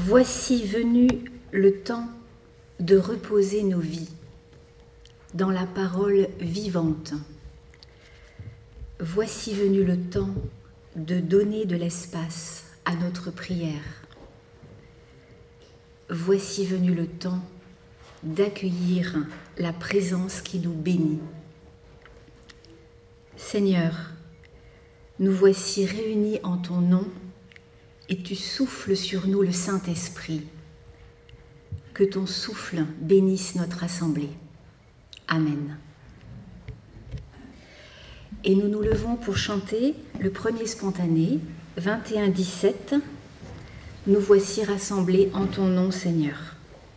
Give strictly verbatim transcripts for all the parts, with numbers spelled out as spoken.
Voici venu le temps de reposer nos vies dans la parole vivante. Voici venu le temps de donner de l'espace à notre prière. Voici venu le temps d'accueillir la présence qui nous bénit. Seigneur, nous voici réunis en ton nom et tu souffles sur nous le Saint-Esprit. Que ton souffle bénisse notre assemblée. Amen. Et nous nous levons pour chanter le premier spontané, vingt et un dix-sept. Nous voici rassemblés en ton nom, Seigneur.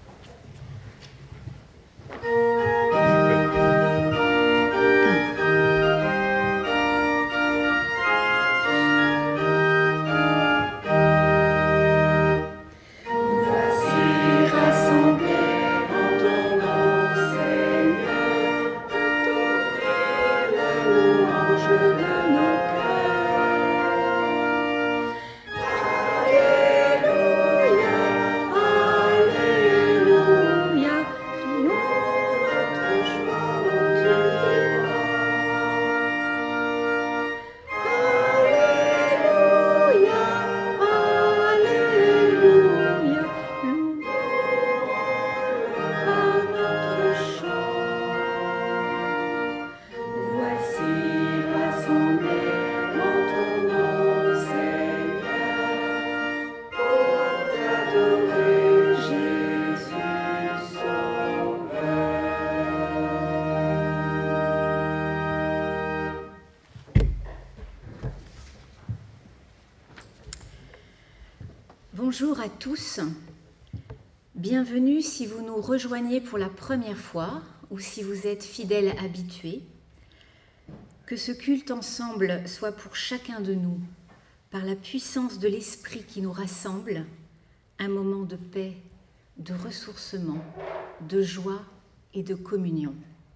Bonjour à tous, bienvenue si vous nous rejoignez pour la première fois ou si vous êtes fidèles habitués. Que ce culte ensemble soit pour chacun de nous, par la puissance de l'Esprit qui nous rassemble, un moment de paix, de ressourcement, de joie et de communion.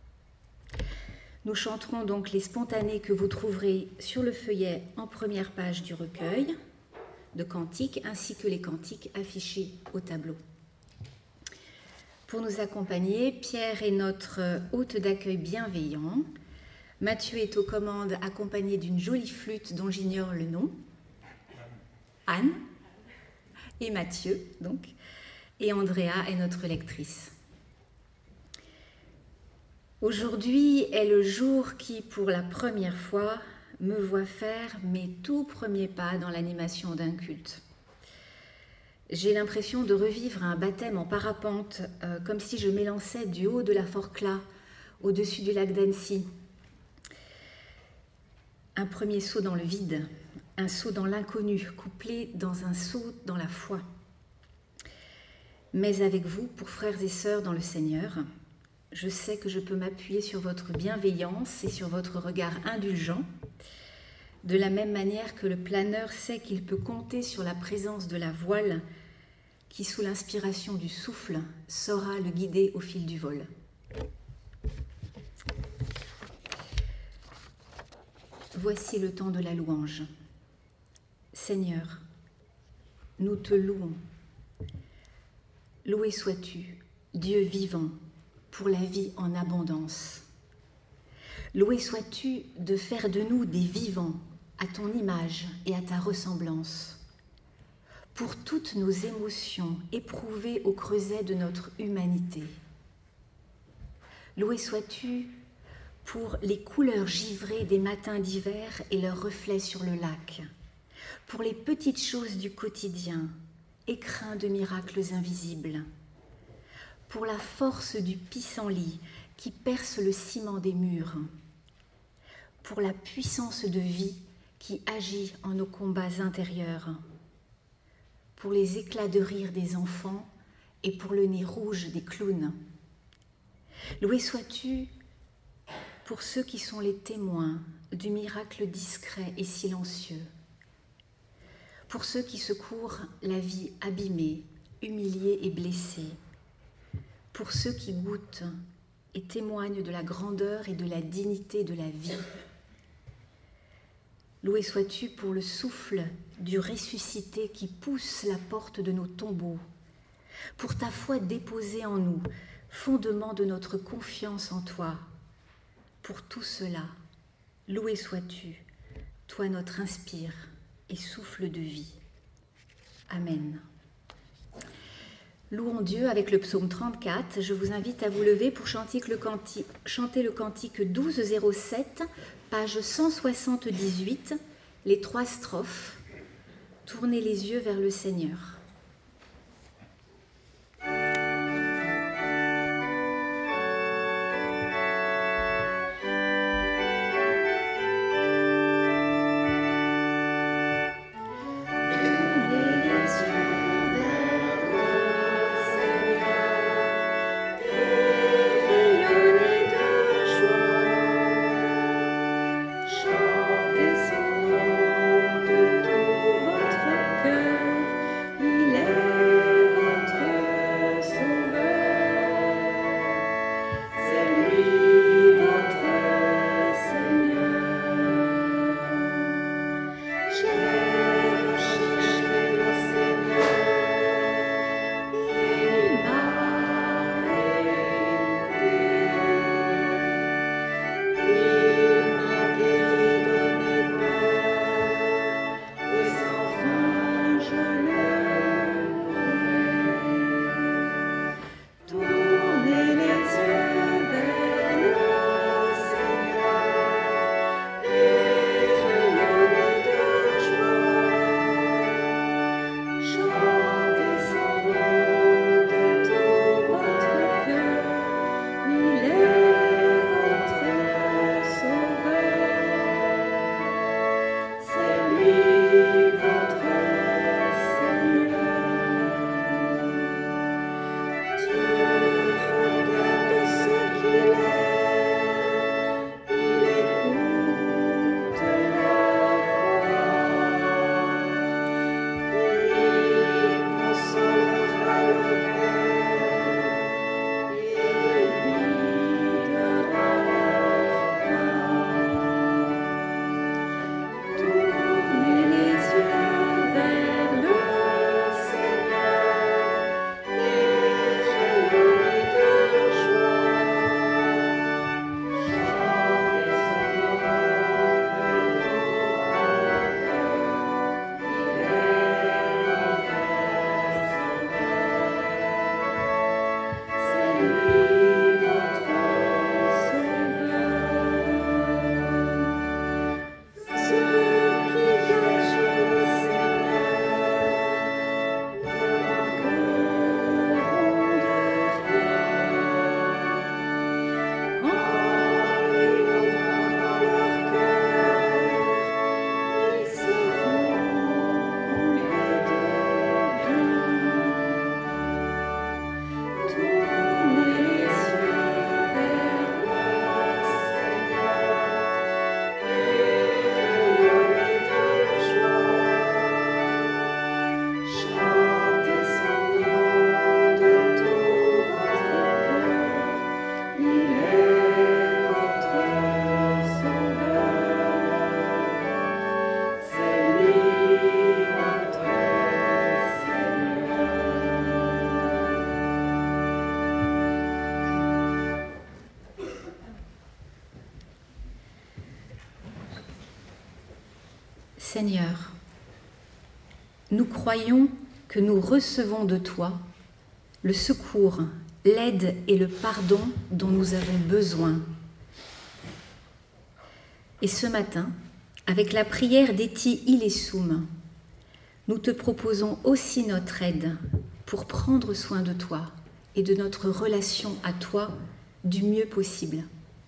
Nous chanterons donc les spontanés que vous trouverez sur le feuillet en première page du recueil de cantiques, ainsi que les cantiques affichés au tableau. Pour nous accompagner, Pierre est notre hôte d'accueil bienveillant. Mathieu est aux commandes accompagné d'une jolie flûte dont j'ignore le nom. Anne et Mathieu, donc. Et Andrea est notre lectrice. Aujourd'hui est le jour qui, pour la première fois, me voit faire mes tout premiers pas dans l'animation d'un culte. J'ai l'impression de revivre un baptême en parapente, euh, comme si je m'élançais du haut de la Forclaz, au-dessus du lac d'Annecy. Un premier saut dans le vide, un saut dans l'inconnu, couplé dans un saut dans la foi. Mais avec vous, pour frères et sœurs dans le Seigneur, je sais que je peux m'appuyer sur votre bienveillance et sur votre regard indulgent, de la même manière que le planeur sait qu'il peut compter sur la présence de la voile qui, sous l'inspiration du souffle, saura le guider au fil du vol. Voici le temps de la louange. Seigneur, nous te louons. Loué sois-tu, Dieu vivant, pour la vie en abondance. Loué sois-tu de faire de nous des vivants à ton image et à ta ressemblance, pour toutes nos émotions éprouvées au creuset de notre humanité. Loué sois-tu pour les couleurs givrées des matins d'hiver et leurs reflets sur le lac, pour les petites choses du quotidien, écrins de miracles invisibles, pour la force du pissenlit qui perce le ciment des murs, pour la puissance de vie qui agit en nos combats intérieurs, pour les éclats de rire des enfants et pour le nez rouge des clowns. Loué sois-tu pour ceux qui sont les témoins du miracle discret et silencieux, pour ceux qui secourent la vie abîmée, humiliée et blessée, pour ceux qui goûtent et témoignent de la grandeur et de la dignité de la vie, Loué sois-tu pour le souffle du ressuscité qui pousse la porte de nos tombeaux, pour ta foi déposée en nous, fondement de notre confiance en toi. Pour tout cela, loué sois-tu, toi notre inspire et souffle de vie. Amen. Louons Dieu avec le psaume trente-quatre. Je vous invite à vous lever pour chanter le cantique, chanter le cantique douze zéro sept, page cent soixante-dix-huit, les trois strophes. Tournez les yeux vers le Seigneur. Seigneur, nous croyons que nous recevons de toi le secours, l'aide et le pardon dont nous avons besoin. Et ce matin, avec la prière d'Eti Ilesum, nous te proposons aussi notre aide pour prendre soin de toi et de notre relation à toi du mieux possible.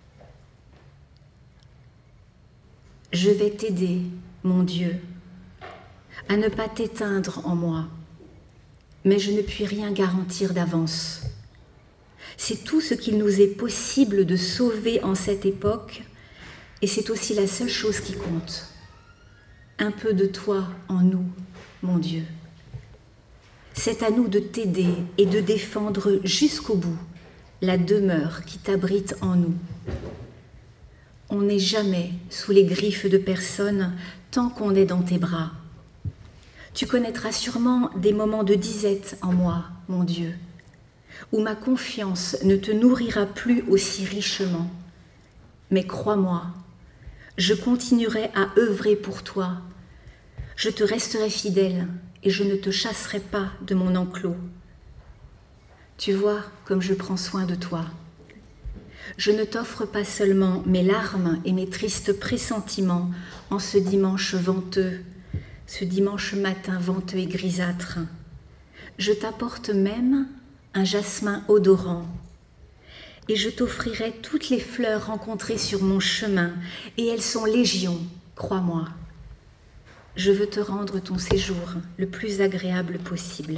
Je vais t'aider, mon Dieu, à ne pas t'éteindre en moi, mais je ne puis rien garantir d'avance. C'est tout ce qu'il nous est possible de sauver en cette époque, et c'est aussi la seule chose qui compte. Un peu de toi en nous, mon Dieu. C'est à nous de t'aider et de défendre jusqu'au bout la demeure qui t'abrite en nous. On n'est jamais sous les griffes de personne tant qu'on est dans tes bras. Tu connaîtras sûrement des moments de disette en moi, mon Dieu, où ma confiance ne te nourrira plus aussi richement. Mais crois-moi, je continuerai à œuvrer pour toi. Je te resterai fidèle et je ne te chasserai pas de mon enclos. Tu vois comme je prends soin de toi. Je ne t'offre pas seulement mes larmes et mes tristes pressentiments en ce dimanche venteux, ce dimanche matin venteux et grisâtre. Je t'apporte même un jasmin odorant et je t'offrirai toutes les fleurs rencontrées sur mon chemin, et elles sont légion, crois-moi. Je veux te rendre ton séjour le plus agréable possible.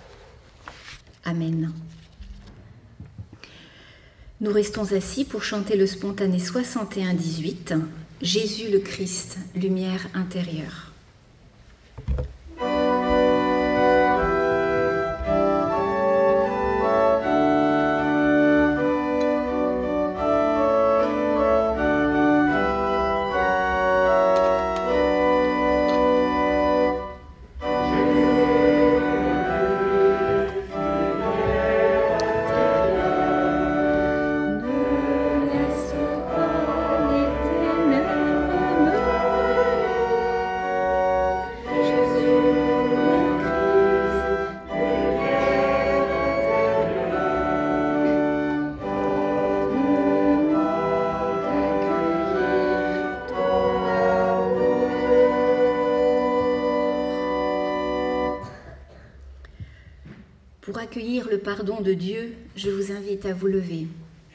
Amen. Nous restons assis pour chanter le spontané soixante et un dix-huit, Jésus le Christ, lumière intérieure. Pour accueillir le pardon de Dieu, je vous invite à vous lever.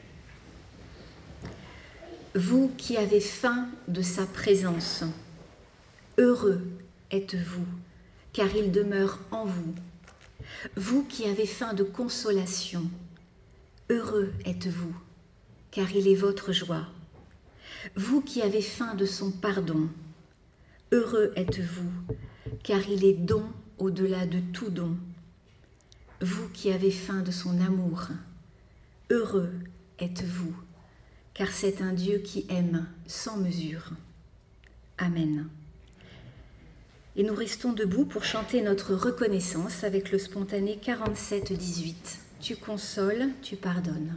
Vous qui avez faim de sa présence, heureux êtes-vous, car il demeure en vous. Vous qui avez faim de consolation, heureux êtes-vous, car il est votre joie. Vous qui avez faim de son pardon, heureux êtes-vous, car il est don au-delà de tout don. Vous qui avez faim de son amour, heureux êtes-vous, car c'est un Dieu qui aime sans mesure. Amen. Et nous restons debout pour chanter notre reconnaissance avec le spontané quarante-sept dix-huit. Tu consoles, tu pardonnes.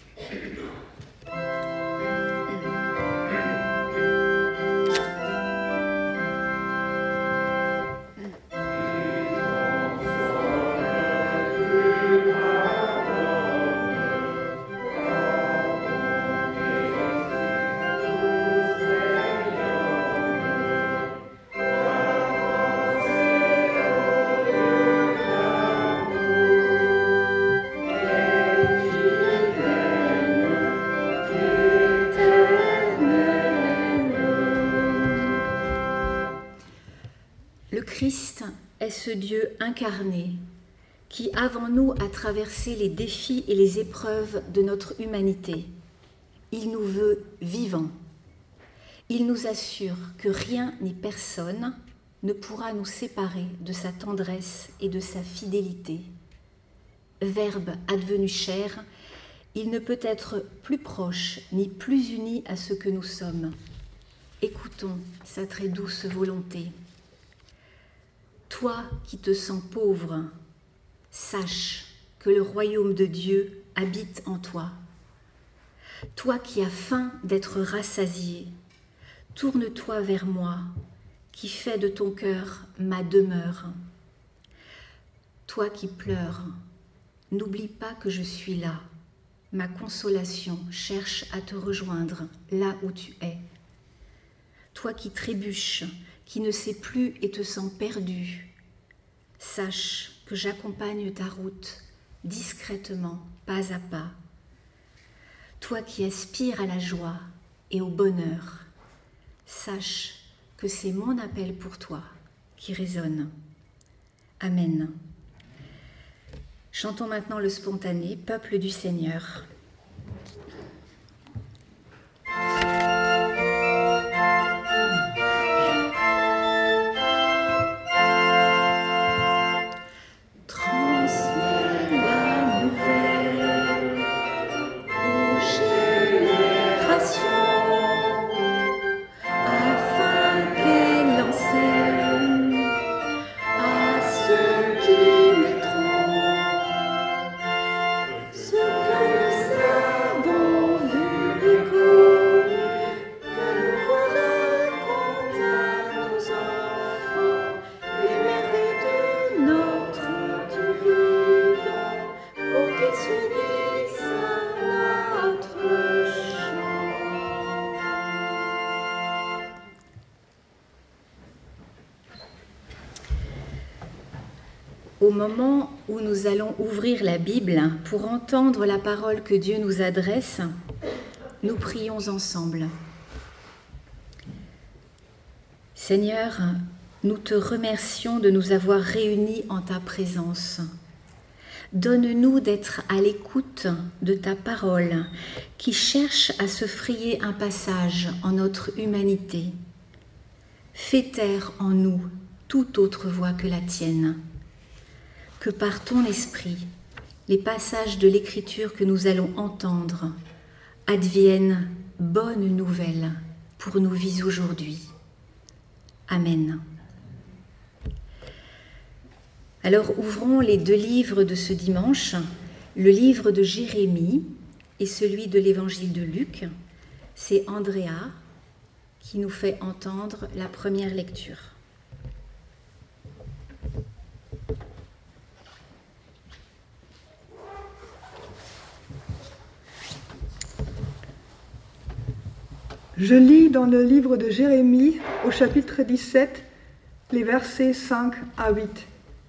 Christ est ce Dieu incarné qui, avant nous, a traversé les défis et les épreuves de notre humanité. Il nous veut vivants. Il nous assure que rien ni personne ne pourra nous séparer de sa tendresse et de sa fidélité. Verbe advenu chair, il ne peut être plus proche ni plus uni à ce que nous sommes. Écoutons sa très douce volonté. Toi qui te sens pauvre, sache que le royaume de Dieu habite en toi. Toi qui as faim d'être rassasié, tourne-toi vers moi, qui fais de ton cœur ma demeure. Toi qui pleures, n'oublie pas que je suis là. Ma consolation cherche à te rejoindre là où tu es. Toi qui trébuches, qui ne sais plus et te sens perdu, sache que j'accompagne ta route discrètement, pas à pas. Toi qui aspires à la joie et au bonheur, sache que c'est mon appel pour toi qui résonne. Amen. Chantons maintenant le spontané, Peuple du Seigneur. Afin qu'elle Au moment où nous allons ouvrir la Bible pour entendre la parole que Dieu nous adresse, nous prions ensemble. Seigneur, nous te remercions de nous avoir réunis en ta présence. Donne-nous d'être à l'écoute de ta parole qui cherche à se frayer un passage en notre humanité. Fais taire en nous toute autre voix que la tienne. Que par ton esprit, les passages de l'Écriture que nous allons entendre adviennent bonne nouvelle pour nos vies aujourd'hui. Amen. Alors ouvrons les deux livres de ce dimanche, le livre de Jérémie et celui de l'évangile de Luc. C'est Andrea qui nous fait entendre la première lecture. Je lis dans le livre de Jérémie, au chapitre dix-sept, les versets cinq à huit.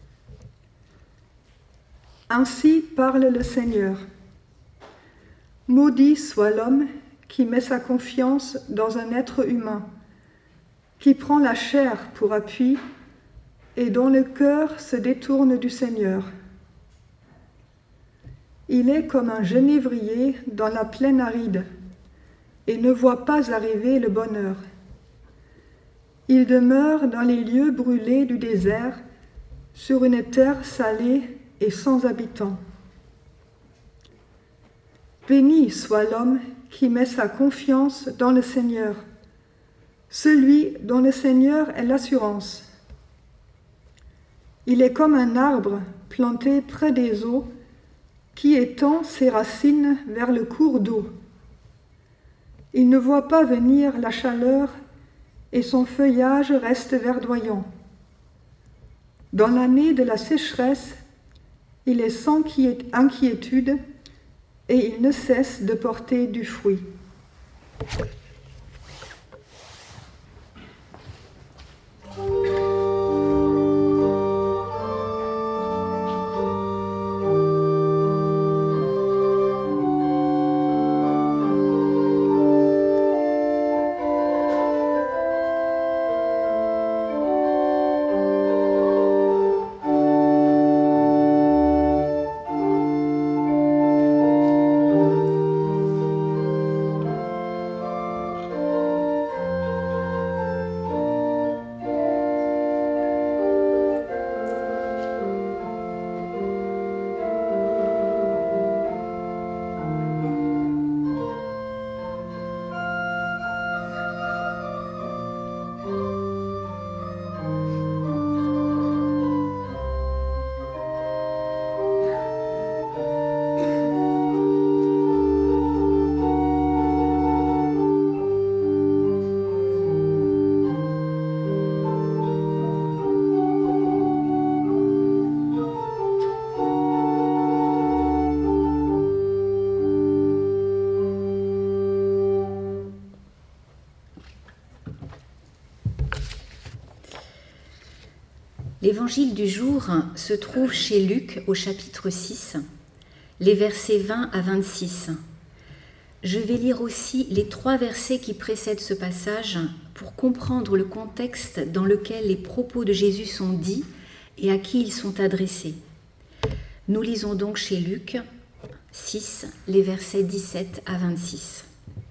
Ainsi parle le Seigneur. Maudit soit l'homme qui met sa confiance dans un être humain, qui prend la chair pour appui et dont le cœur se détourne du Seigneur. Il est comme un genévrier dans la plaine aride, et ne voit pas arriver le bonheur. Il demeure dans les lieux brûlés du désert, sur une terre salée et sans habitants. Béni soit l'homme qui met sa confiance dans le Seigneur, celui dont le Seigneur est l'assurance. Il est comme un arbre planté près des eaux, qui étend ses racines vers le cours d'eau. Il ne voit pas venir la chaleur et son feuillage reste verdoyant. Dans l'année de la sécheresse, il est sans inquiétude et il ne cesse de porter du fruit. L'évangile du jour se trouve chez Luc au chapitre six, les versets vingt à vingt-six. Je vais lire aussi les trois versets qui précèdent ce passage pour comprendre le contexte dans lequel les propos de Jésus sont dits et à qui ils sont adressés. Nous lisons donc chez Luc six, les versets dix-sept à vingt-six.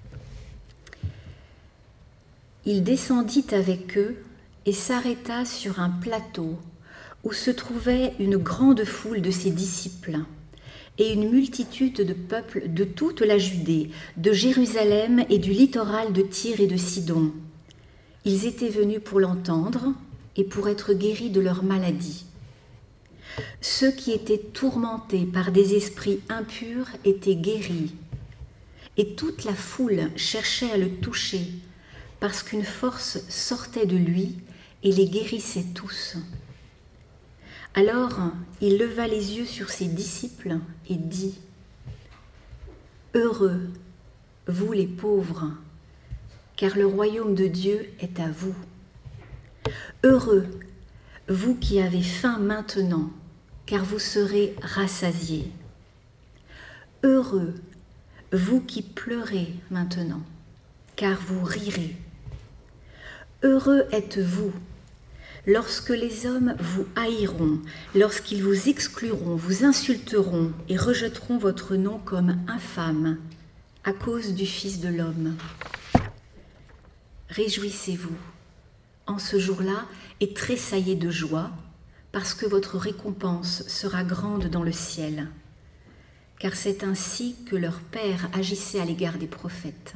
Il descendit avec eux et s'arrêta sur un plateau où se trouvait une grande foule de ses disciples et une multitude de peuples de toute la Judée, de Jérusalem et du littoral de Tyr et de Sidon. Ils étaient venus pour l'entendre et pour être guéris de leur maladie. Ceux qui étaient tourmentés par des esprits impurs étaient guéris, et toute la foule cherchait à le toucher, parce qu'une force sortait de lui et les guérissait tous. Alors il leva les yeux sur ses disciples et dit : « Heureux, vous les pauvres, car le royaume de Dieu est à vous. Heureux, vous qui avez faim maintenant, car vous serez rassasiés. Heureux, vous qui pleurez maintenant, car vous rirez. Heureux êtes-vous lorsque les hommes vous haïront, lorsqu'ils vous excluront, vous insulteront et rejetteront votre nom comme infâme à cause du Fils de l'homme. Réjouissez-vous en ce jour-là et tressaillez de joie, parce que votre récompense sera grande dans le ciel. Car c'est ainsi que leur Père agissait à l'égard des prophètes.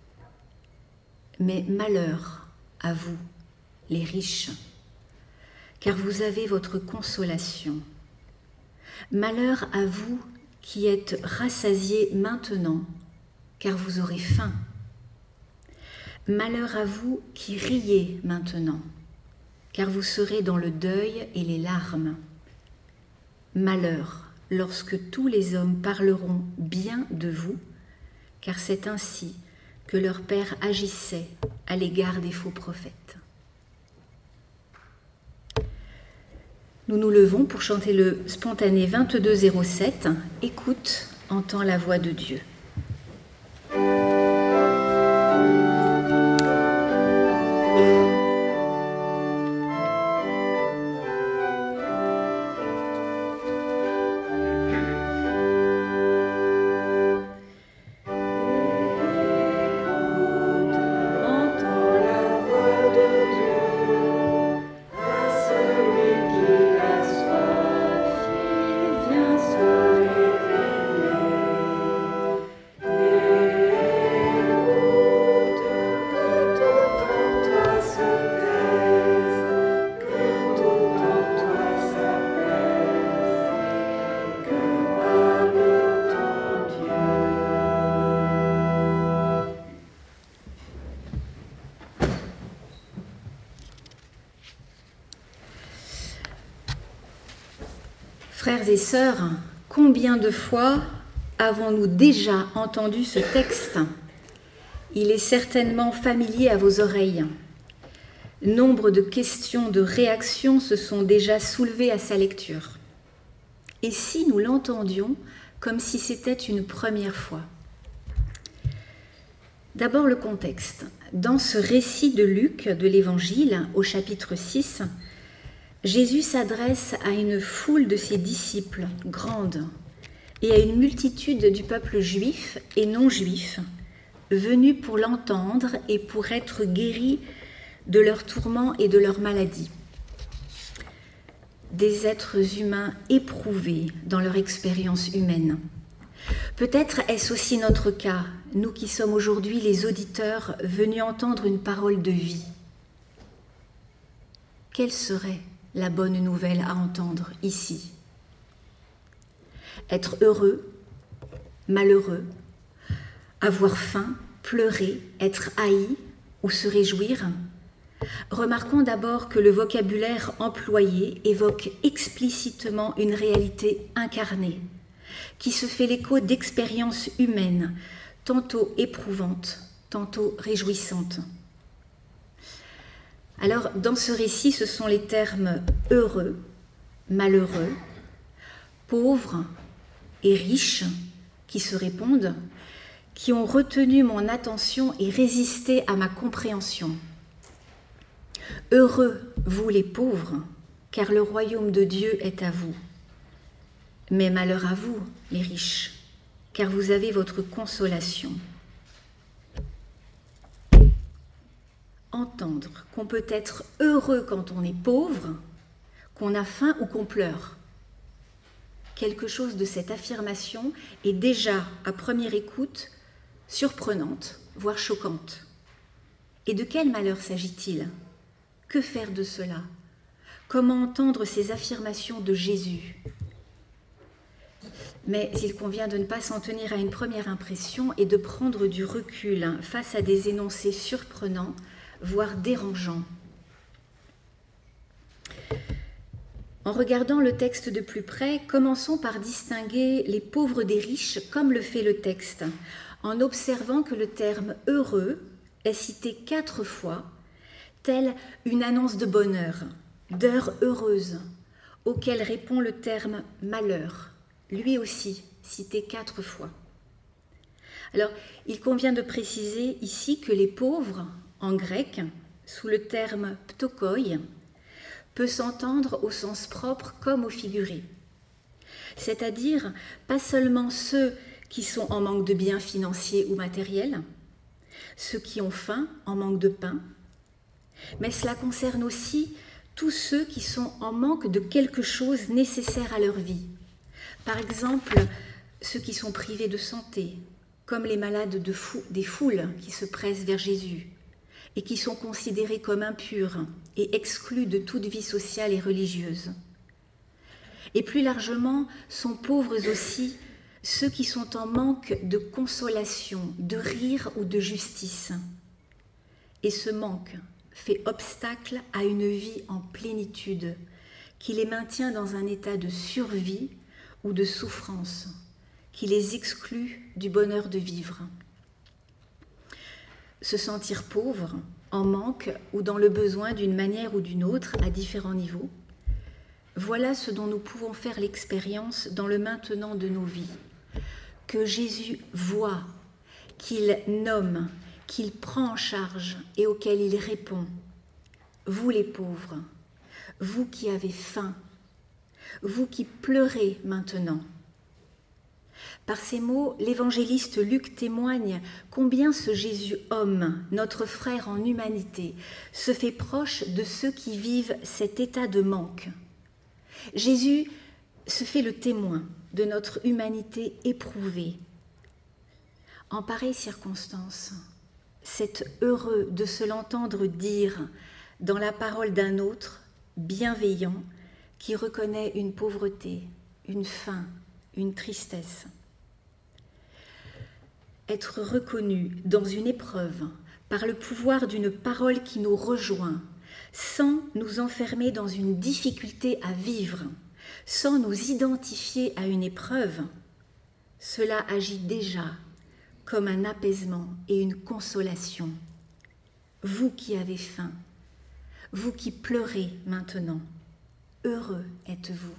Mais malheur à vous, les riches, car vous avez votre consolation. Malheur à vous qui êtes rassasiés maintenant, car vous aurez faim. Malheur à vous qui riez maintenant, car vous serez dans le deuil et les larmes. Malheur lorsque tous les hommes parleront bien de vous, car c'est ainsi que leur Père agissait à l'égard des faux prophètes. Nous nous levons pour chanter le spontané vingt-deux zéro sept. Écoute, entends la voix de Dieu. Frères et sœurs, combien de fois avons-nous déjà entendu ce texte ? Il est certainement familier à vos oreilles. Nombre de questions, de réactions se sont déjà soulevées à sa lecture. Et si nous l'entendions comme si c'était une première fois ? D'abord le contexte. Dans ce récit de Luc de l'Évangile, au chapitre six, Jésus s'adresse à une foule de ses disciples grande et à une multitude du peuple juif et non juif, venus pour l'entendre et pour être guéris de leurs tourments et de leurs maladies. Des êtres humains éprouvés dans leur expérience humaine. Peut-être est-ce aussi notre cas, nous qui sommes aujourd'hui les auditeurs venus entendre une parole de vie. Quelle serait la bonne nouvelle à entendre ici? Être heureux, malheureux, avoir faim, pleurer, être haï ou se réjouir? Remarquons d'abord que le vocabulaire employé évoque explicitement une réalité incarnée, qui se fait l'écho d'expériences humaines, tantôt éprouvantes, tantôt réjouissantes. Alors, dans ce récit, ce sont les termes heureux, malheureux, pauvre et riche qui se répondent, qui ont retenu mon attention et résisté à ma compréhension. Heureux, vous les pauvres, car le royaume de Dieu est à vous. Mais malheur à vous, les riches, car vous avez votre consolation. Entendre qu'on peut être heureux quand on est pauvre, qu'on a faim ou qu'on pleure. Quelque chose de cette affirmation est déjà, à première écoute, surprenante, voire choquante. Et de quel malheur s'agit-il ? Que faire de cela ? Comment entendre ces affirmations de Jésus ? Mais il convient de ne pas s'en tenir à une première impression et de prendre du recul face à des énoncés surprenants, voire dérangeants. En regardant le texte de plus près, commençons par distinguer les pauvres des riches, comme le fait le texte, en observant que le terme « heureux » est cité quatre fois, telle une annonce de bonheur, d'heure heureuse, auquel répond le terme « malheur », lui aussi cité quatre fois. Alors, il convient de préciser ici que les pauvres, en grec, sous le terme « ptokoi », peut s'entendre au sens propre comme au figuré. C'est-à-dire pas seulement ceux qui sont en manque de biens financiers ou matériels, ceux qui ont faim, en manque de pain, mais cela concerne aussi tous ceux qui sont en manque de quelque chose nécessaire à leur vie. Par exemple, ceux qui sont privés de santé, comme les malades de fou- des foules qui se pressent vers Jésus et qui sont considérés comme impurs et exclus de toute vie sociale et religieuse. Et plus largement, sont pauvres aussi ceux qui sont en manque de consolation, de rire ou de justice. Et ce manque fait obstacle à une vie en plénitude, qui les maintient dans un état de survie ou de souffrance, qui les exclut du bonheur de vivre. Se sentir pauvre, en manque ou dans le besoin d'une manière ou d'une autre à différents niveaux, voilà ce dont nous pouvons faire l'expérience dans le maintenant de nos vies, que Jésus voit, qu'il nomme, qu'il prend en charge et auquel il répond. Vous les pauvres, vous qui avez faim, vous qui pleurez maintenant. Par ces mots, l'évangéliste Luc témoigne combien ce Jésus homme, notre frère en humanité, se fait proche de ceux qui vivent cet état de manque. Jésus se fait le témoin de notre humanité éprouvée. En pareille circonstance, c'est heureux de se l'entendre dire dans la parole d'un autre, bienveillant, qui reconnaît une pauvreté, une faim, une tristesse. Être reconnu dans une épreuve par le pouvoir d'une parole qui nous rejoint, sans nous enfermer dans une difficulté à vivre, sans nous identifier à une épreuve, cela agit déjà comme un apaisement et une consolation. Vous qui avez faim, vous qui pleurez maintenant, heureux êtes-vous.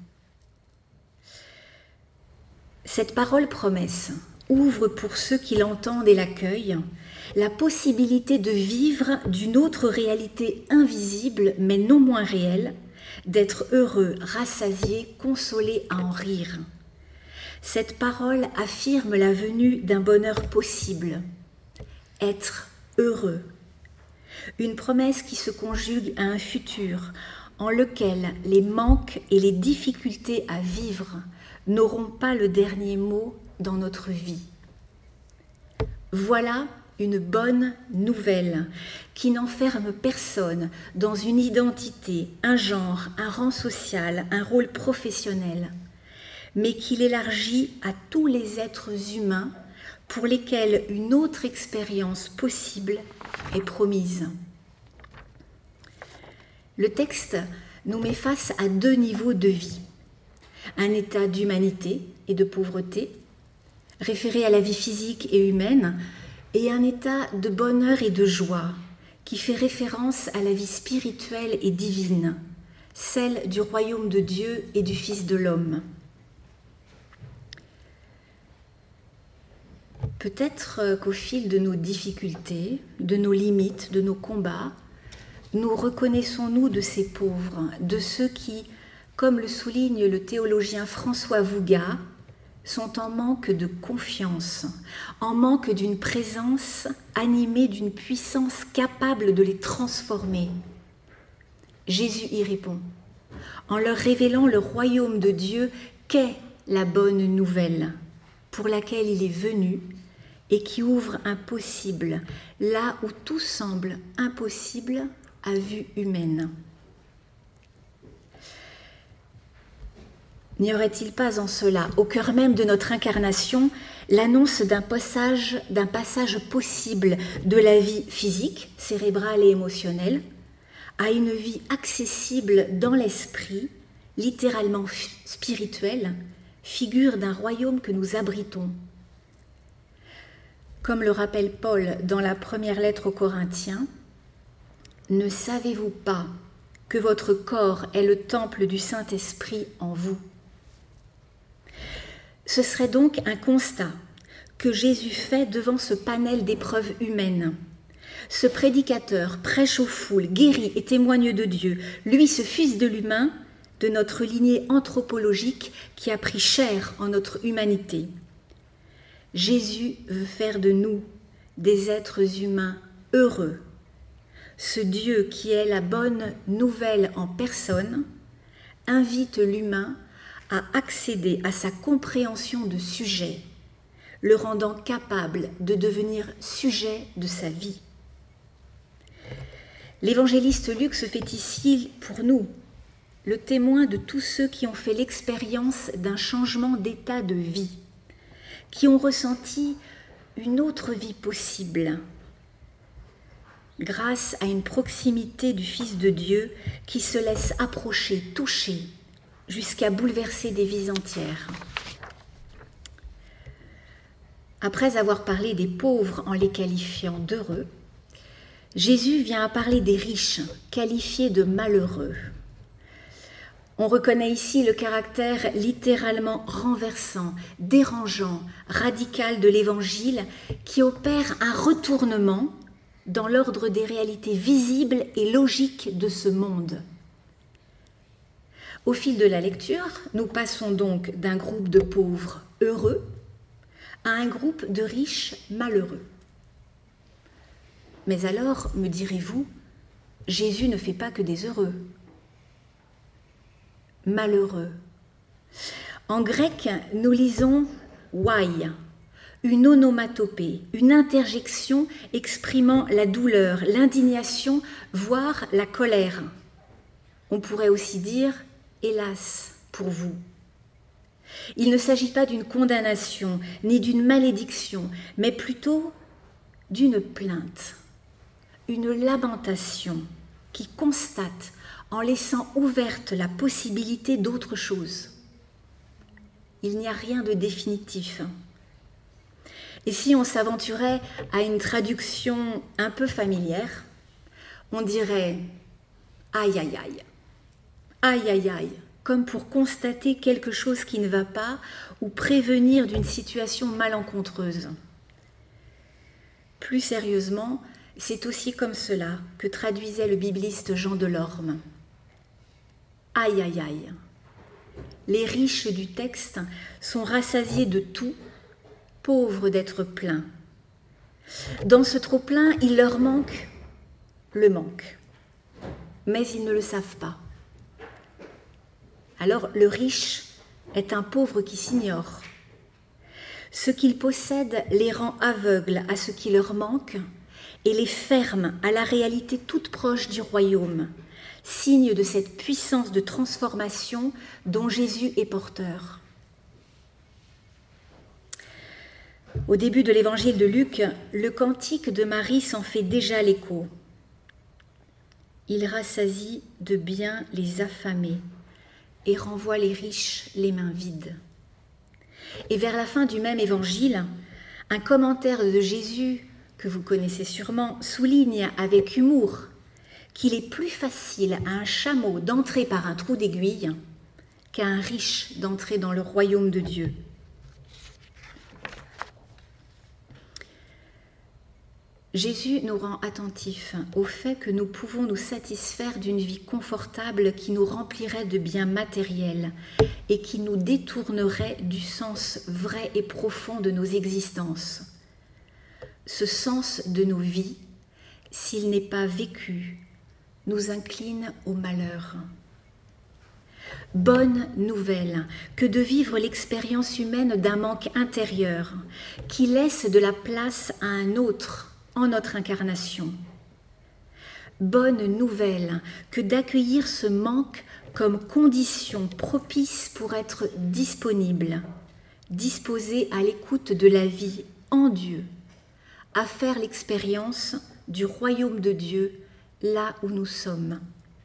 Cette parole promesse ouvre pour ceux qui l'entendent et l'accueillent la possibilité de vivre d'une autre réalité invisible mais non moins réelle, d'être heureux, rassasié, consolé à en rire. Cette parole affirme la venue d'un bonheur possible, être heureux. Une promesse qui se conjugue à un futur en lequel les manques et les difficultés à vivre n'auront pas le dernier mot dans notre vie. Voilà une bonne nouvelle qui n'enferme personne dans une identité, un genre, un rang social, un rôle professionnel, mais qui l'élargit à tous les êtres humains pour lesquels une autre expérience possible est promise. Le texte nous met face à deux niveaux de vie. Un état d'humanité et de pauvreté, référé à la vie physique et humaine, et un état de bonheur et de joie, qui fait référence à la vie spirituelle et divine, celle du royaume de Dieu et du Fils de l'homme. Peut-être qu'au fil de nos difficultés, de nos limites, de nos combats, nous reconnaissons-nous de ces pauvres, de ceux qui, comme le souligne le théologien François Vouga, sont en manque de confiance, en manque d'une présence animée d'une puissance capable de les transformer. Jésus y répond, en leur révélant le royaume de Dieu qu'est la bonne nouvelle, pour laquelle il est venu et qui ouvre un possible, là où tout semble impossible à vue humaine. N'y aurait-il pas en cela, au cœur même de notre incarnation, l'annonce d'un passage, d'un passage possible de la vie physique, cérébrale et émotionnelle, à une vie accessible dans l'esprit, littéralement spirituelle, figure d'un royaume que nous abritons. Comme le rappelle Paul dans la première lettre aux Corinthiens, « Ne savez-vous pas que votre corps est le temple du Saint-Esprit en vous. Ce serait donc un constat que Jésus fait devant ce panel d'épreuves humaines. Ce prédicateur prêche aux foules, guérit et témoigne de Dieu, lui ce fils de l'humain, de notre lignée anthropologique qui a pris chair en notre humanité. Jésus veut faire de nous des êtres humains heureux. Ce Dieu qui est la bonne nouvelle en personne invite l'humain à accéder à sa compréhension de sujet, le rendant capable de devenir sujet de sa vie. L'évangéliste Luc se fait ici, pour nous, le témoin de tous ceux qui ont fait l'expérience d'un changement d'état de vie, qui ont ressenti une autre vie possible, grâce à une proximité du Fils de Dieu qui se laisse approcher, toucher, jusqu'à bouleverser des vies entières. Après avoir parlé des pauvres en les qualifiant d'heureux, Jésus vient à parler des riches, qualifiés de malheureux. On reconnaît ici le caractère littéralement renversant, dérangeant, radical de l'Évangile qui opère un retournement dans l'ordre des réalités visibles et logiques de ce monde. Au fil de la lecture, nous passons donc d'un groupe de pauvres heureux à un groupe de riches malheureux. Mais alors, me direz-vous, Jésus ne fait pas que des heureux. Malheureux. En grec, nous lisons « wai », une onomatopée, une interjection exprimant la douleur, l'indignation, voire la colère. On pourrait aussi dire « hélas pour vous ». Il ne s'agit pas d'une condamnation ni d'une malédiction, mais plutôt d'une plainte, une lamentation qui constate en laissant ouverte la possibilité d'autre chose. Il n'y a rien de définitif. Et si on s'aventurait à une traduction un peu familière, on dirait « aïe aïe aïe ». Aïe, aïe, aïe, comme pour constater quelque chose qui ne va pas ou prévenir d'une situation malencontreuse. Plus sérieusement, c'est aussi comme cela que traduisait le bibliste Jean Delorme. Aïe, aïe, aïe. Les riches du texte sont rassasiés de tout, pauvres d'être pleins. Dans ce trop-plein, il leur manque le manque, mais ils ne le savent pas. Alors le riche est un pauvre qui s'ignore. Ce qu'il possède les rend aveugles à ce qui leur manque et les ferme à la réalité toute proche du royaume, signe de cette puissance de transformation dont Jésus est porteur. Au début de l'évangile de Luc, le cantique de Marie s'en fait déjà l'écho. Il rassasie de bien les affamés et renvoie les riches les mains vides. Et vers la fin du même évangile, un commentaire de Jésus, que vous connaissez sûrement, souligne avec humour qu'il est plus facile à un chameau d'entrer par un trou d'aiguille qu'à un riche d'entrer dans le royaume de Dieu. Jésus nous rend attentifs au fait que nous pouvons nous satisfaire d'une vie confortable qui nous remplirait de biens matériels et qui nous détournerait du sens vrai et profond de nos existences. Ce sens de nos vies, s'il n'est pas vécu, nous incline au malheur. Bonne nouvelle que de vivre l'expérience humaine d'un manque intérieur qui laisse de la place à un autre en notre incarnation. Bonne nouvelle que d'accueillir ce manque comme condition propice pour être disponible, disposé à l'écoute de la vie en Dieu, à faire l'expérience du royaume de Dieu là où nous sommes.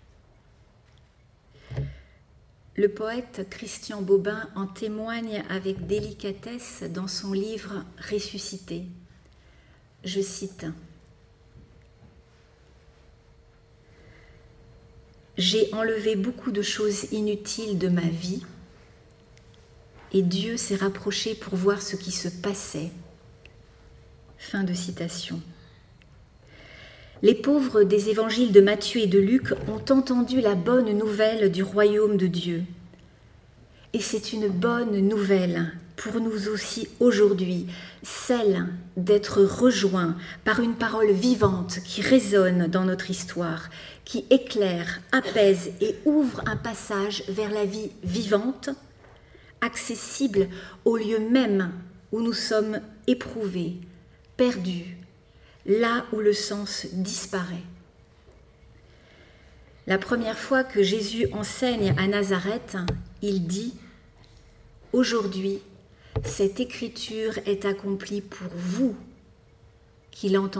Le poète Christian Bobin en témoigne avec délicatesse dans son livre « Ressuscité ». Je cite « j'ai enlevé beaucoup de choses inutiles de ma vie et Dieu s'est rapproché pour voir ce qui se passait. » Fin de citation. Les pauvres des évangiles de Matthieu et de Luc ont entendu la bonne nouvelle du royaume de Dieu. Et c'est une bonne nouvelle pour nous aussi aujourd'hui, celle d'être rejoints par une parole vivante qui résonne dans notre histoire, qui éclaire, apaise et ouvre un passage vers la vie vivante, accessible au lieu même où nous sommes éprouvés, perdus, là où le sens disparaît. La première fois que Jésus enseigne à Nazareth, il dit « Aujourd'hui, cette écriture est accomplie pour vous qui l'entendez. »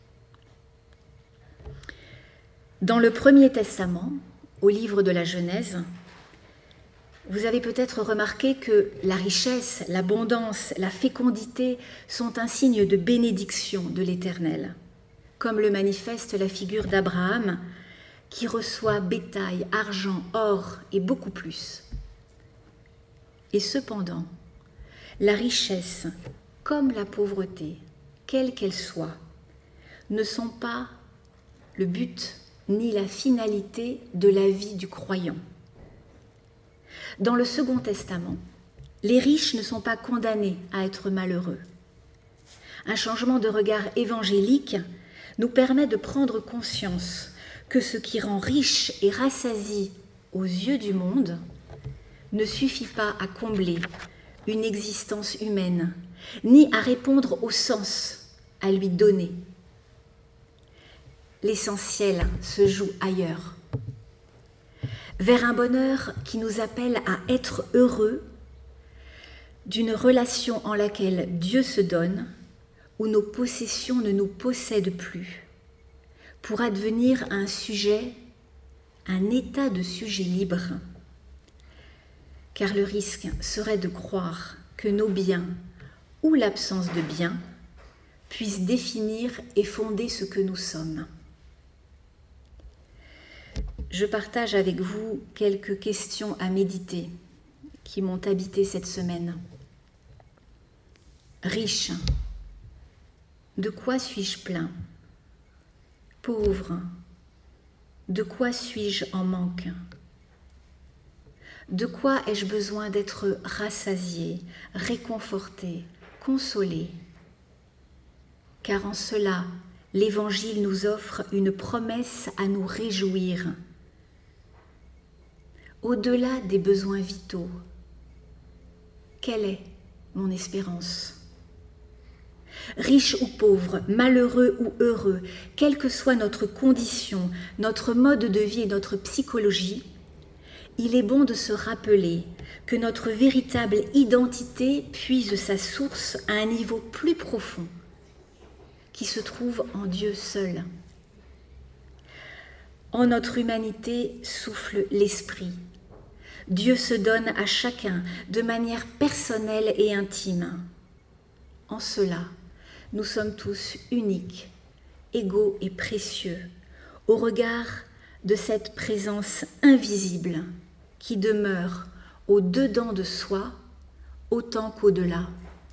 Dans le Premier Testament, au livre de la Genèse, vous avez peut-être remarqué que la richesse, l'abondance, la fécondité sont un signe de bénédiction de l'Éternel, comme le manifeste la figure d'Abraham, qui reçoit bétail, argent, or et beaucoup plus. Et cependant, la richesse, comme la pauvreté, quelle qu'elle soit, ne sont pas le but ni la finalité de la vie du croyant. Dans le Second Testament, les riches ne sont pas condamnés à être malheureux. Un changement de regard évangélique nous permet de prendre conscience que ce qui rend riche et rassasie aux yeux du monde ne suffit pas à combler une existence humaine, ni à répondre au sens à lui donner. L'essentiel se joue ailleurs, vers un bonheur qui nous appelle à être heureux d'une relation en laquelle Dieu se donne, où nos possessions ne nous possèdent plus, pour advenir un sujet, un état de sujet libre. Car le risque serait de croire que nos biens ou l'absence de biens puissent définir et fonder ce que nous sommes. Je partage avec vous quelques questions à méditer qui m'ont habité cette semaine. Riche, de quoi suis-je plein ? Pauvre, de quoi suis-je en manque ? De quoi ai-je besoin d'être rassasié, réconforté, consolé ? Car en cela, l'Évangile nous offre une promesse à nous réjouir. Au-delà des besoins vitaux, quelle est mon espérance ? Riche ou pauvre, malheureux ou heureux, quelle que soit notre condition, notre mode de vie et notre psychologie, il est bon de se rappeler que notre véritable identité puise sa source à un niveau plus profond, qui se trouve en Dieu seul. En notre humanité souffle l'Esprit. Dieu se donne à chacun de manière personnelle et intime. En cela, nous sommes tous uniques, égaux et précieux, au regard de cette présence invisible qui demeure au-dedans de soi autant qu'au-delà.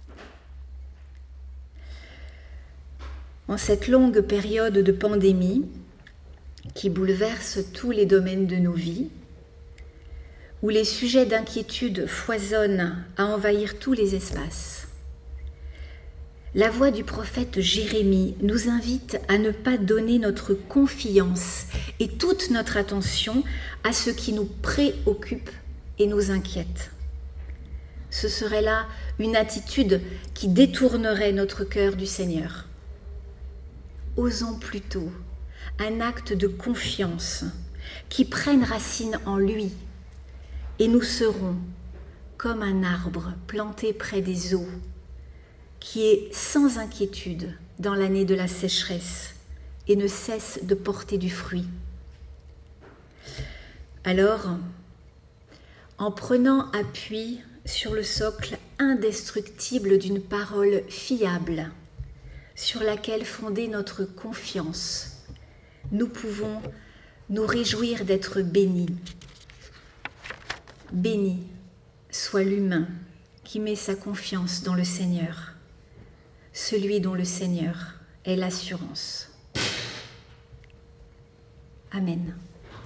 En cette longue période de pandémie qui bouleverse tous les domaines de nos vies, où les sujets d'inquiétude foisonnent à envahir tous les espaces, la voix du prophète Jérémie nous invite à ne pas donner notre confiance et toute notre attention à ce qui nous préoccupe et nous inquiète. Ce serait là une attitude qui détournerait notre cœur du Seigneur. Osons plutôt un acte de confiance qui prenne racine en lui, et nous serons comme un arbre planté près des eaux, qui est sans inquiétude dans l'année de la sécheresse et ne cesse de porter du fruit. Alors, en prenant appui sur le socle indestructible d'une parole fiable, sur laquelle fonder notre confiance, nous pouvons nous réjouir d'être bénis. Béni soit l'humain qui met sa confiance dans le Seigneur, celui dont le Seigneur est l'assurance. Amen.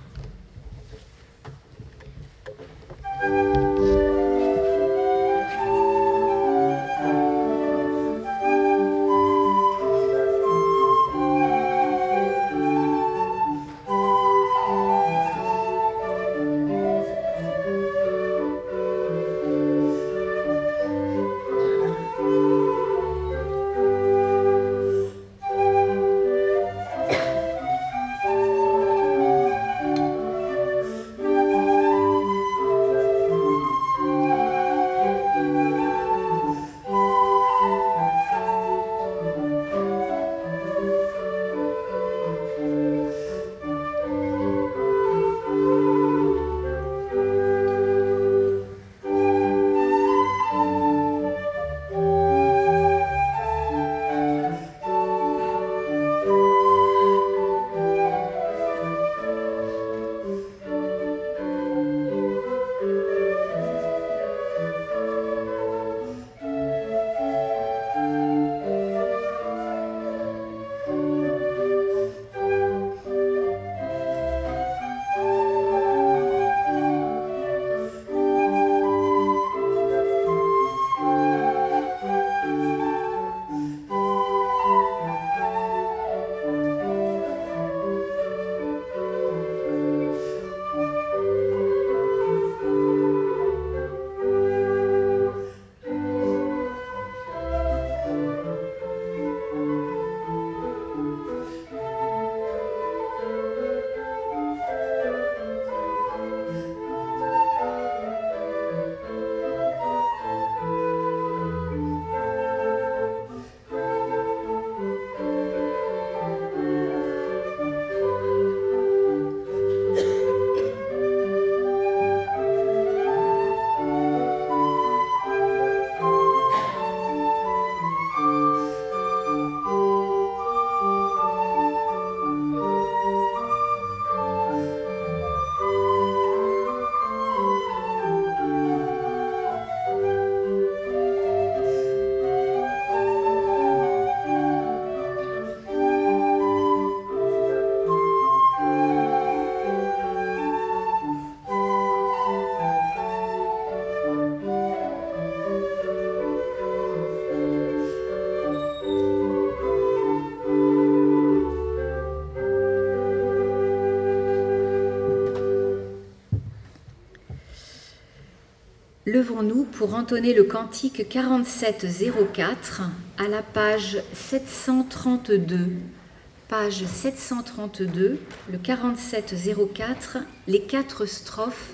Levons-nous pour entonner le cantique quarante-sept zéro quatre à la page sept cent trente-deux. Page sept cent trente-deux, le quarante-sept zéro quatre, les quatre strophes.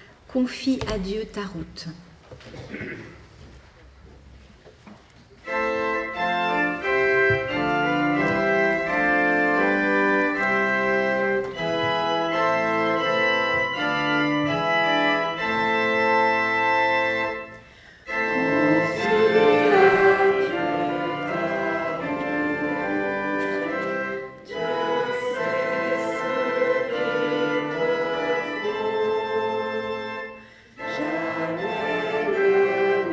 Confie à Dieu ta route. Jamais le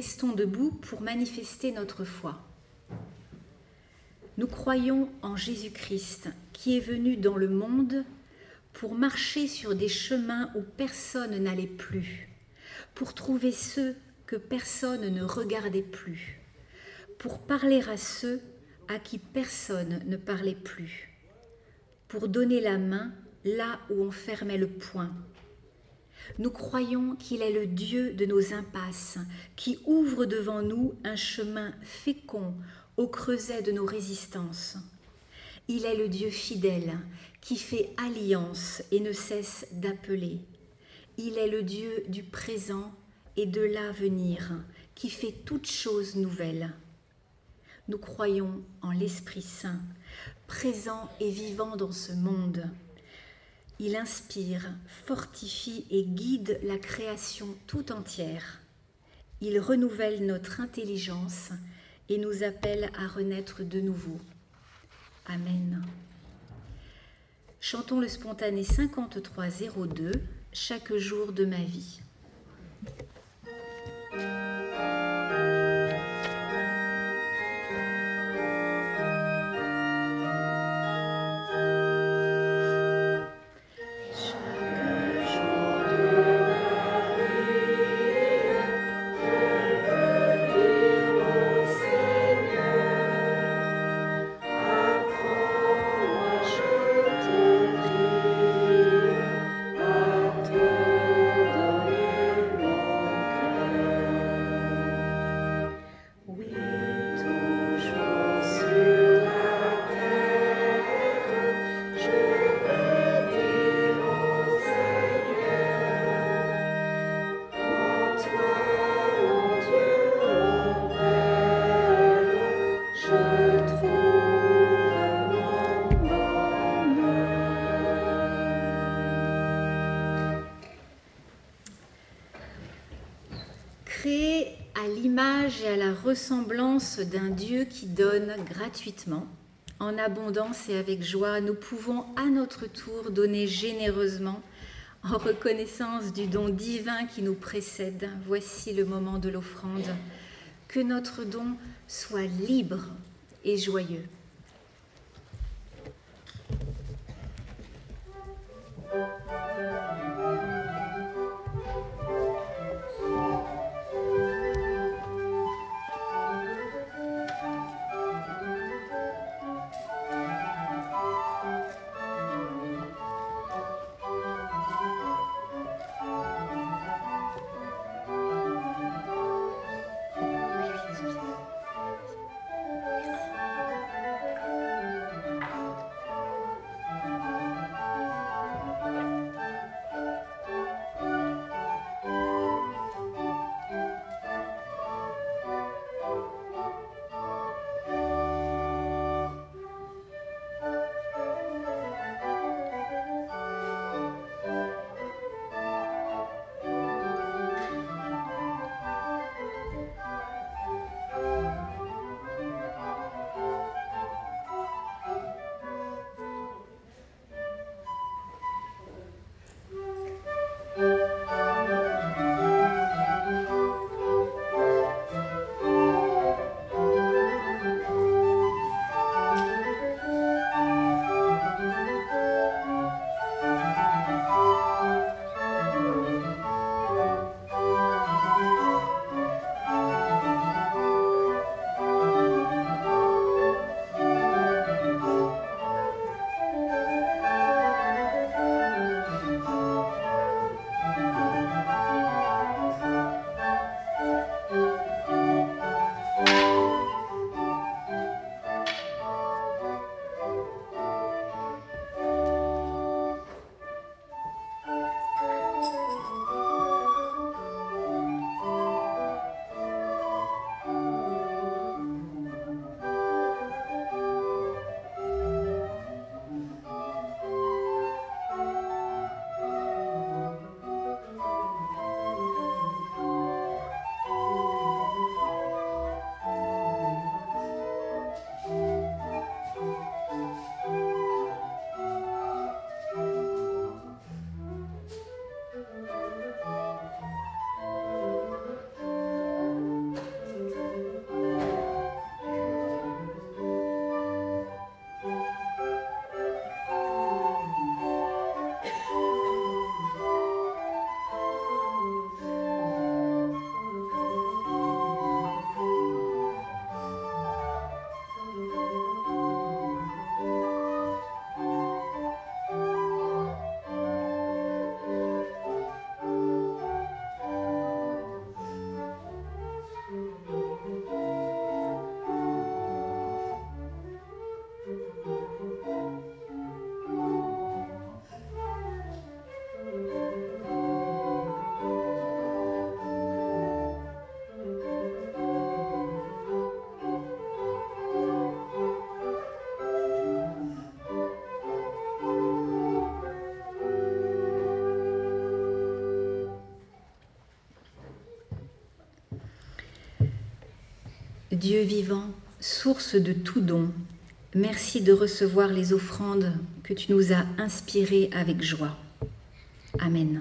restons debout pour manifester notre foi. Nous croyons en Jésus-Christ qui est venu dans le monde pour marcher sur des chemins où personne n'allait plus, pour trouver ceux que personne ne regardait plus, pour parler à ceux à qui personne ne parlait plus, pour donner la main là où on fermait le poing. Nous croyons qu'il est le Dieu de nos impasses, qui ouvre devant nous un chemin fécond au creuset de nos résistances. Il est le Dieu fidèle, qui fait alliance et ne cesse d'appeler. Il est le Dieu du présent et de l'avenir, qui fait toutes choses nouvelles. Nous croyons en l'Esprit Saint, présent et vivant dans ce monde. Il inspire, fortifie et guide la création tout entière. Il renouvelle notre intelligence et nous appelle à renaître de nouveau. Amen. Chantons le spontané cinquante-trois zéro deux, chaque jour de ma vie. Créés à l'image et à la ressemblance d'un Dieu qui donne gratuitement, en abondance et avec joie, nous pouvons à notre tour donner généreusement en reconnaissance du don divin qui nous précède. Voici le moment de l'offrande. Que notre don soit libre et joyeux. Dieu vivant, source de tout don, merci de recevoir les offrandes que tu nous as inspirées avec joie. Amen.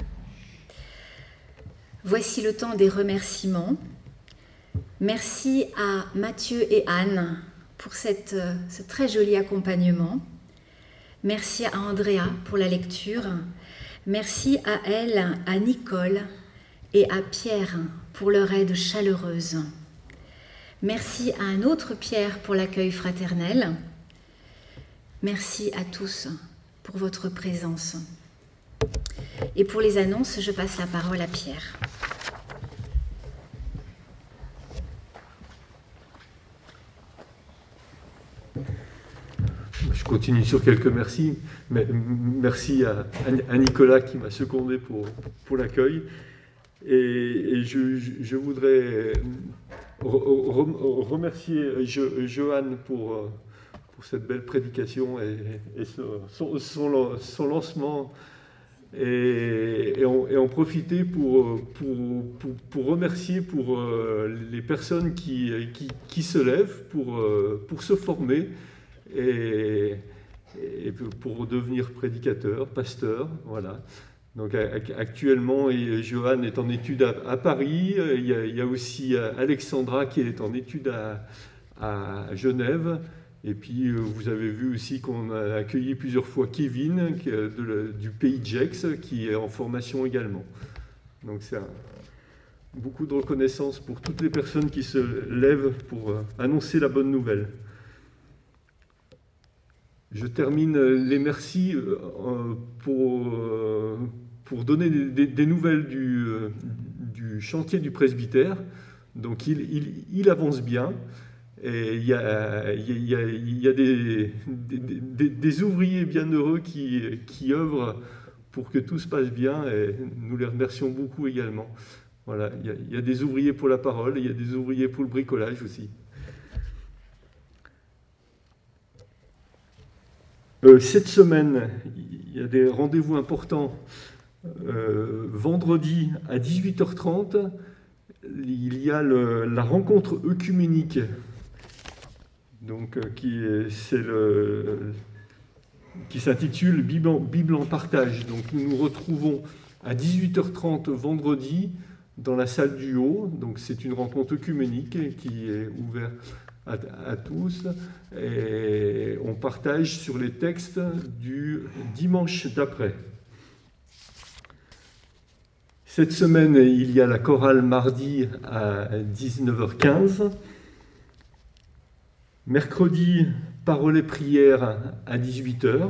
Voici le temps des remerciements. Merci à Mathieu et Anne pour cette, ce très joli accompagnement. Merci à Andrea pour la lecture. Merci à elle, à Nicole et à Pierre pour leur aide chaleureuse. Merci à un autre Pierre pour l'accueil fraternel. Merci à tous pour votre présence. Et pour les annonces, je passe la parole à Pierre. Je continue sur quelques merci. Mais merci à, à Nicolas qui m'a secondé pour, pour l'accueil. Et, et je, je voudrais remercier Johan pour, pour cette belle prédication et, et son, son, son lancement. Et, et, en, et en profiter pour, pour, pour, pour remercier pour les personnes qui, qui, qui se lèvent pour, pour se former et, et pour devenir prédicateur, pasteur, voilà. Donc actuellement, Johan est en études à, à Paris, il y, a, il y a aussi Alexandra qui est en études à, à Genève. Et puis, vous avez vu aussi qu'on a accueilli plusieurs fois Kevin de le, du pays de Gex, qui est en formation également. Donc, c'est un, beaucoup de reconnaissance pour toutes les personnes qui se lèvent pour euh, annoncer la bonne nouvelle. Je termine les merci euh, pour, euh, pour donner des, des, des nouvelles du, euh, du chantier du presbytère. Donc, il, il, il avance bien. Et il y a, il y a, il y a des, des, des, des ouvriers bienheureux qui, qui œuvrent pour que tout se passe bien et nous les remercions beaucoup également. Voilà, il y a, il y a des ouvriers pour la parole et il y a des ouvriers pour le bricolage aussi. Euh, cette semaine, il y a des rendez-vous importants. Euh, vendredi à dix-huit heures trente, il y a le, la rencontre œcuménique. Donc, qui, c'est le, qui s'intitule Bible en, Bible en partage. Donc, nous nous retrouvons à dix-huit heures trente vendredi dans la salle du haut. Donc, c'est une rencontre œcuménique qui est ouverte à, à tous. Et on partage sur les textes du dimanche d'après. Cette semaine, il y a la chorale mardi à dix-neuf heures quinze. Mercredi, parole et prière à dix-huit heures.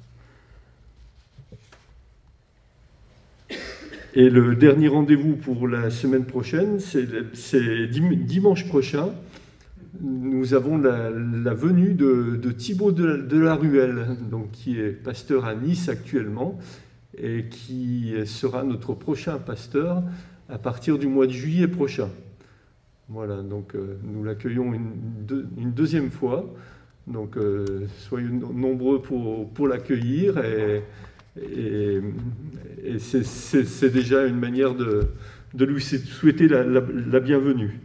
Et le dernier rendez-vous pour la semaine prochaine, c'est, c'est dimanche prochain. Nous avons la, la venue de, de Thibaut de la, de la Ruelle, donc, qui est pasteur à Nice actuellement, et qui sera notre prochain pasteur à partir du mois de juillet prochain. Voilà, donc euh, nous l'accueillons une, deux, une deuxième fois. Donc euh, soyez nombreux pour, pour l'accueillir et, et, et c'est, c'est, c'est déjà une manière de, de lui souhaiter la, la, la bienvenue.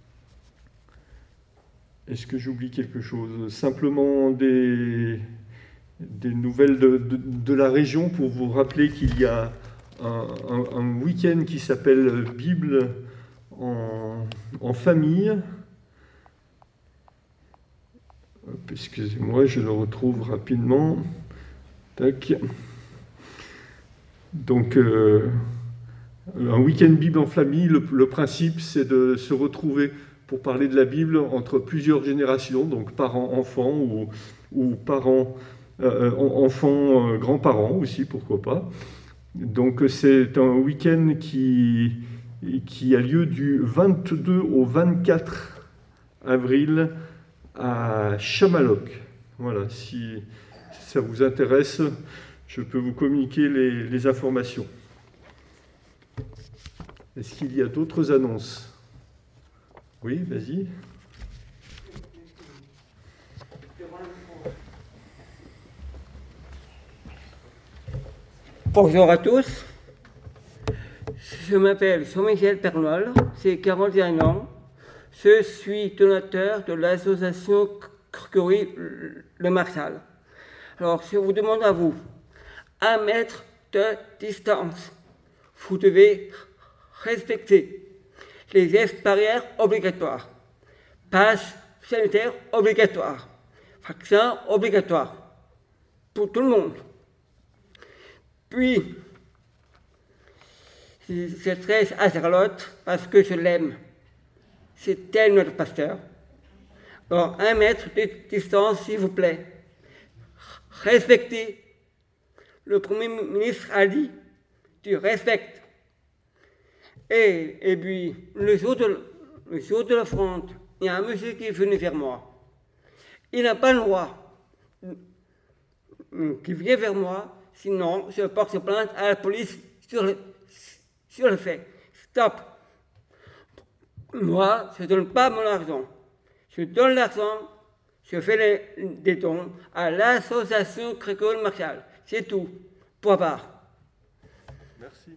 Est-ce que j'oublie quelque chose ? Simplement des, des nouvelles de, de, de la région pour vous rappeler qu'il y a un, un, un week-end qui s'appelle Bible En, en famille. Excusez-moi, je le retrouve rapidement. Tac. Donc, euh, un week-end Bible en famille, le, le principe, c'est de se retrouver pour parler de la Bible entre plusieurs générations, donc parents-enfants ou, ou parents, euh, enfants, euh, grands-parents aussi, pourquoi pas. Donc, c'est un week-end qui... qui a lieu du vingt-deux au vingt-quatre avril à Chamaloc. Voilà, si ça vous intéresse, je peux vous communiquer les, les informations. Est-ce qu'il y a d'autres annonces ? Oui, vas-y. Bonjour à tous. Je m'appelle Jean-Michel Pernol, j'ai quarante et un ans. Je suis donateur de l'association Grégory Le Marchal. Alors, je vous demande à vous, un mètre de distance, vous devez respecter les gestes barrières obligatoires, passe sanitaire obligatoire, vaccin obligatoire, pour tout le monde. Puis, je s'adresse à Charlotte parce que je l'aime. C'est elle notre pasteur. Alors, un mètre de distance, s'il vous plaît. Respectez. Le Premier ministre a dit, tu respectes. Et, et puis, le jour de, le jour de l'offrande, il y a un monsieur qui est venu vers moi. Il n'a pas le droit qui vient vers moi, sinon je porte plainte à la police sur le, sur le fait. Stop. Moi, je ne donne pas mon argent. Je donne l'argent, je fais les, des dons à l'association Grégory Le Marchal. C'est tout. Point barre. Merci.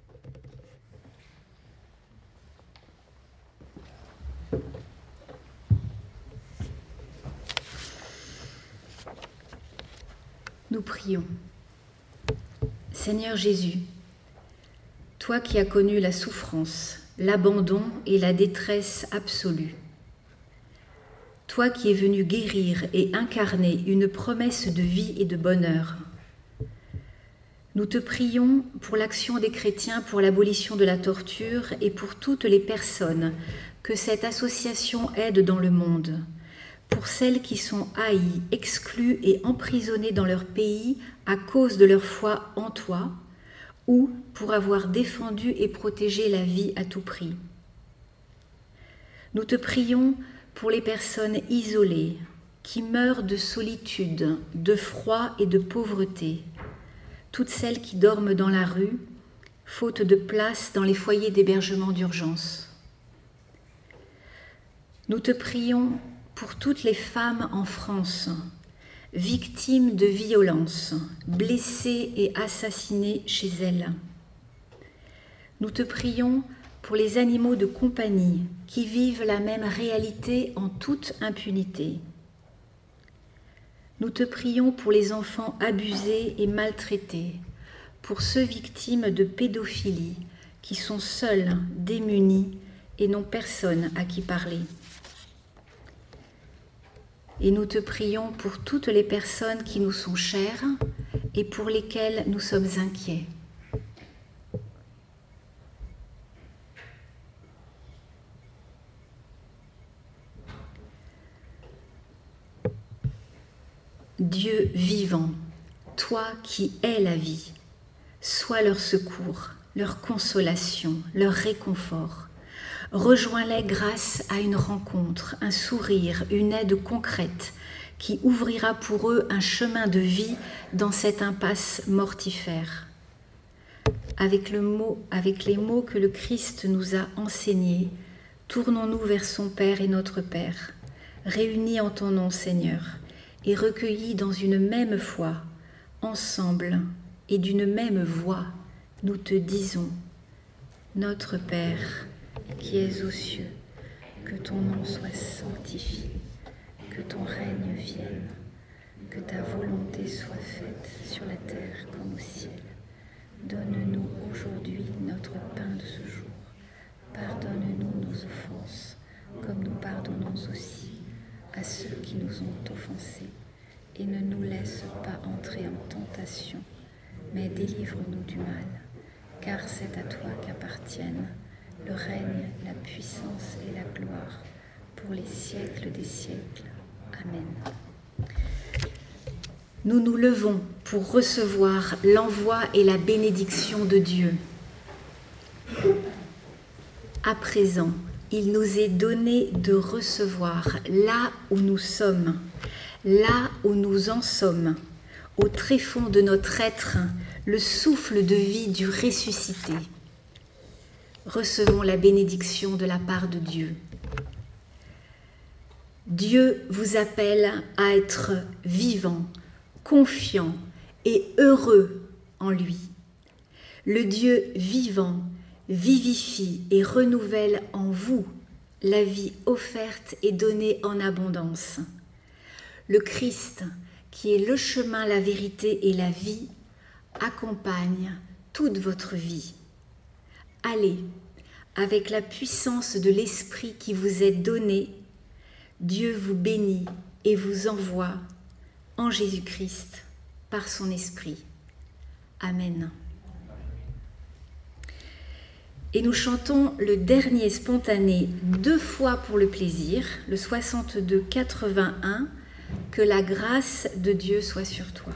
Nous prions. Seigneur Jésus, toi qui as connu la souffrance, l'abandon et la détresse absolue, toi qui es venu guérir et incarner une promesse de vie et de bonheur, nous te prions pour l'action des chrétiens pour l'abolition de la torture et pour toutes les personnes que cette association aide dans le monde, pour celles qui sont haïes, exclues et emprisonnées dans leur pays à cause de leur foi en toi, ou pour avoir défendu et protégé la vie à tout prix. Nous te prions pour les personnes isolées, qui meurent de solitude, de froid et de pauvreté, toutes celles qui dorment dans la rue, faute de place dans les foyers d'hébergement d'urgence. Nous te prions pour toutes les femmes en France, victimes de violences, blessées et assassinées chez elles. Nous te prions pour les animaux de compagnie qui vivent la même réalité en toute impunité. Nous te prions pour les enfants abusés et maltraités, pour ceux victimes de pédophilie qui sont seuls, démunis et n'ont personne à qui parler. Et nous te prions pour toutes les personnes qui nous sont chères et pour lesquelles nous sommes inquiets. Dieu vivant, toi qui es la vie, sois leur secours, leur consolation, leur réconfort. Rejoins-les grâce à une rencontre, un sourire, une aide concrète qui ouvrira pour eux un chemin de vie dans cette impasse mortifère. Avec, le mot, avec les mots que le Christ nous a enseignés, tournons-nous vers son Père et notre Père, réunis en ton nom, Seigneur, et recueillis dans une même foi, ensemble et d'une même voix, nous te disons, notre Père, qui es aux cieux, que ton nom soit sanctifié, que ton règne vienne, que ta volonté soit faite sur la terre comme au ciel. Donne-nous aujourd'hui notre pain de ce jour. Pardonne-nous nos offenses, comme nous pardonnons aussi à ceux qui nous ont offensés. Et ne nous laisse pas entrer en tentation, mais délivre-nous du mal, car c'est à toi qu'appartiennent le règne, la puissance et la gloire pour les siècles des siècles. Amen. Nous nous levons pour recevoir l'envoi et la bénédiction de Dieu. À présent, il nous est donné de recevoir là où nous sommes, là où nous en sommes, au tréfonds de notre être, le souffle de vie du ressuscité. Recevons la bénédiction de la part de Dieu. Dieu vous appelle à être vivant, confiant et heureux en lui. Le Dieu vivant vivifie et renouvelle en vous la vie offerte et donnée en abondance. Le Christ, qui est le chemin, la vérité et la vie, accompagne toute votre vie. Allez, avec la puissance de l'Esprit qui vous est donné, Dieu vous bénit et vous envoie en Jésus-Christ par son Esprit. Amen. Et nous chantons le dernier spontané deux fois pour le plaisir, le soixante-deux quatre-vingt-un, que la grâce de Dieu soit sur toi.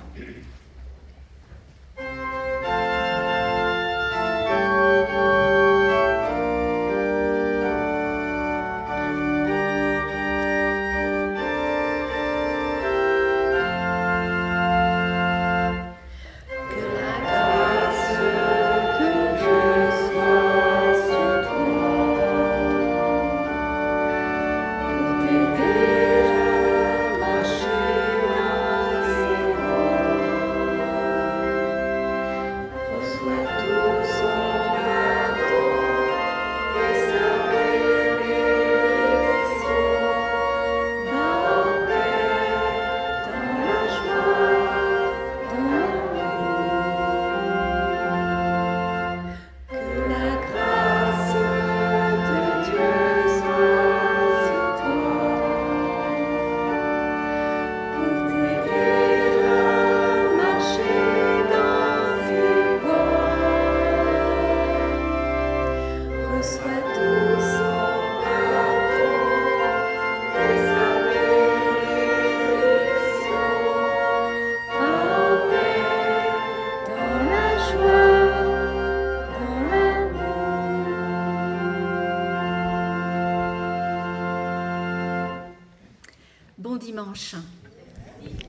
Bon dimanche.